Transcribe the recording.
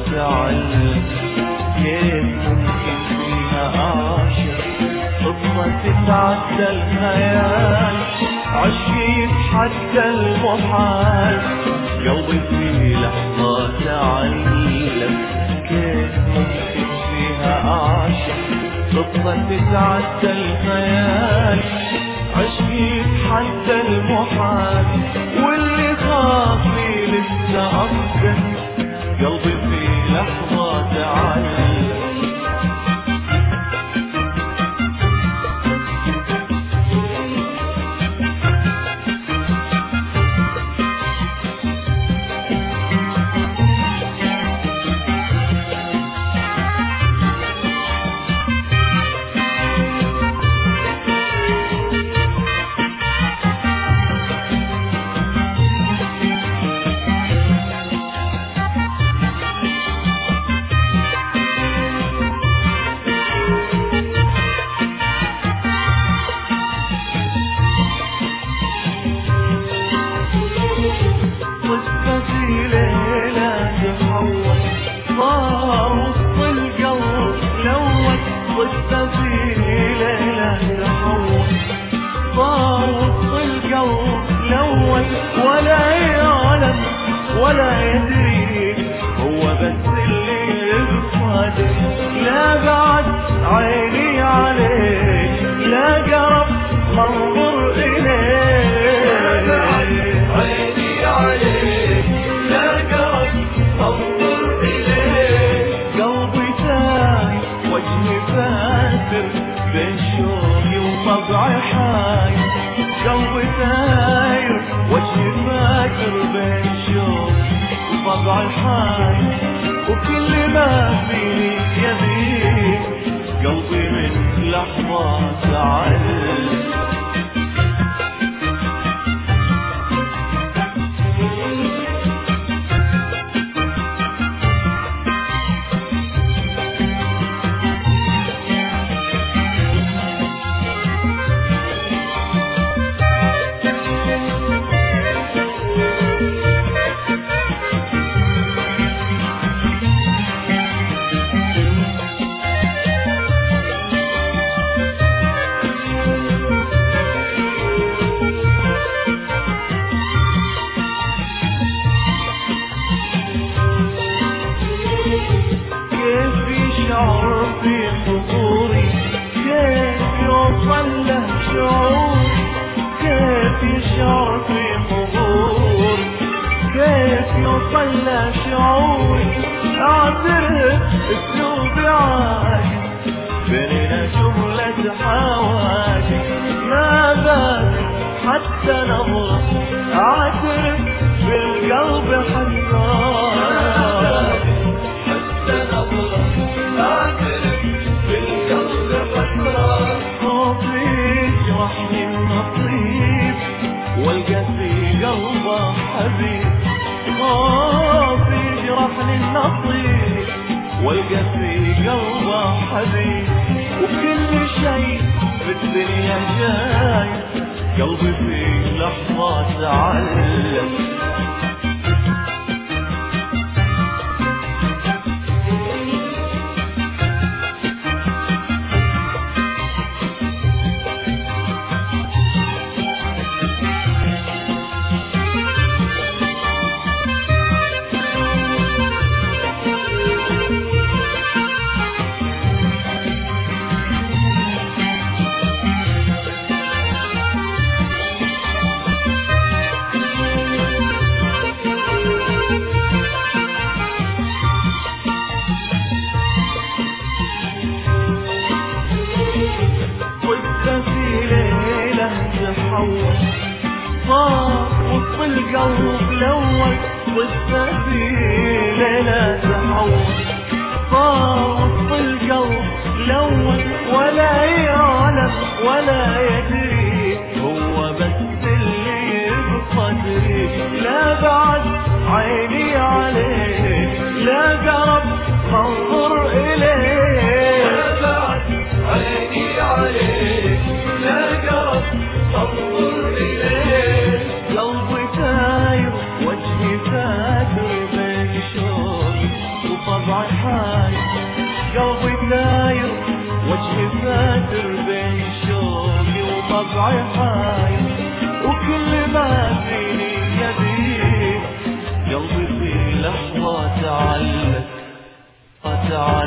تعلم كيف ممكن فيها أعشق قصة تتعدى الخيال، عشقي يتحدى المحال، قلبي في لحظة تعلم كيف ممكن فيها أعشق قصة تتعدى الخيال، عشقي يتحدى المحال، واللي خافي لسه أصدق قلبي في لحظة تعلم. ولا يعلم ولا يدري هو بس اللي يصادق، لا بعد عيني عليك، لا قرب منظر إليك، عيني عليك، لا قرب منظر إليك، قلبي ثاني وجهي فاتر بين شوقي وطبعي حاي، قلبي ثاير وجهي فاكر بين شوق وطبع الحال، وكل ما فيني يبيك قلبي من لحظة تعلم. في حضوري كيف يوصل له شعوري، كيف يشعر في حضوري، كيف يوصل له شعوري، اعترف اسلوبي عاجز بيننا جملة حواجز، ما بادر حتى نظرة اعترف بالقلب حسران، حتى نظرة اعترف بالقلب حسران، خوفي يجرحني النصيب والقى في قلبه حبيب، خوفي يجرحني النصيب والقى في قلبه حبيب، وكل شيء في الدنيا جاي قلبي في لحظة تعلم. صار وسط القلب الأول والسفينة تحول، صار وسط القلب الأول ولا يعلم ولا يدري هو بس اللي بقدري، لا بعد عيني عليه، لا قرب منظر إليه، لا بعد عيني عليه، لا قرب منظر إليه، قلبي تاير وجهي فاتر بين شوق وضعي حاير وكل ما فيني يبيك قلبي في لحظة تعلق